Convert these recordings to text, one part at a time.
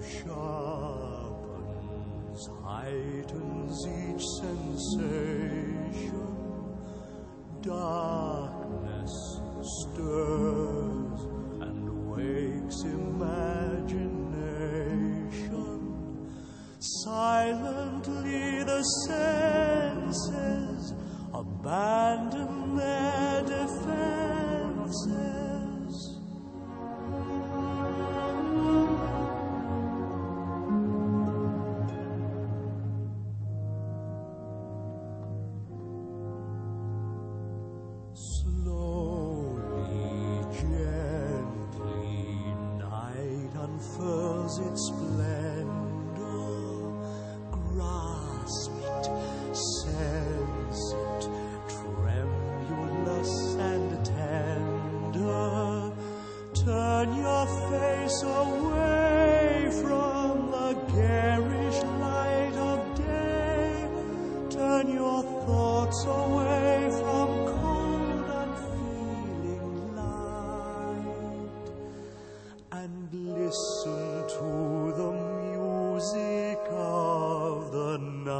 sharpens, heightens each sensation. Darkness stirs and wakes imagination. Silently the senses abandon their defenses. Slowly, gently, night unfurls its splendor. Grasp it, sense it, tremulous and tender. Turn your face away from the garish light of day. Turn your thoughts away from cold, unfeeling light, and listen to the music of the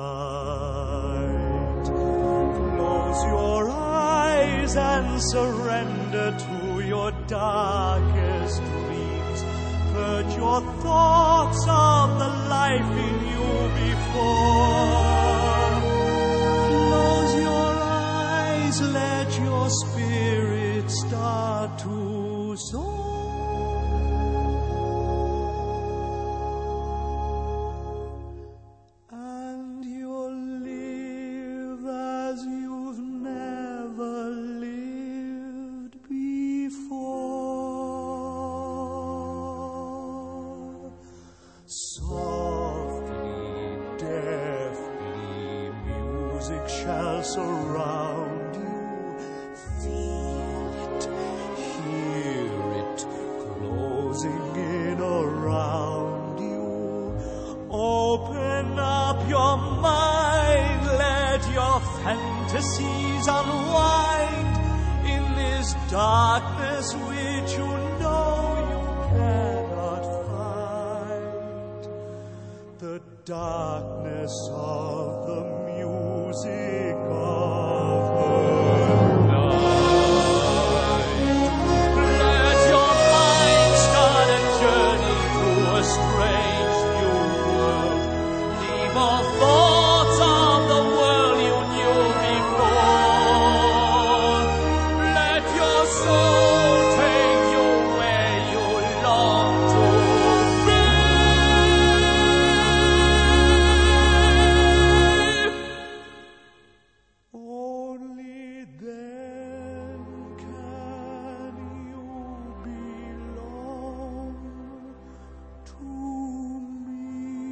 night. Close your eyes and surrender to your darkest dreams. Purge your thoughts of the life in you before. Close your eyes, let your spirit start to soar. And you'll live as you've never lived before. Softly, deftly, music shall surround you. Feel it, hear it, closing in around you. Open up your mind, let your fantasies unwind in this darkness which you know you cannot fight. The darkness of the music of the night. Let your mind start a journey through a strange new world. Leave all thoughts of the world you knew before. Let your soul take you where you long to be. Only then can you belong to me.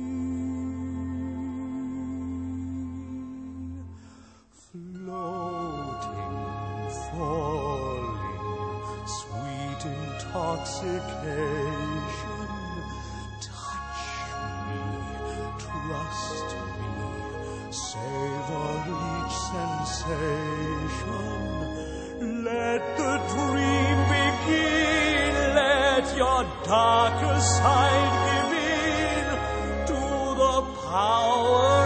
Floating, falling, sweet intoxication. Touch me, trust me, savor each sensation. Let the dream begin, let your darker side give in to the power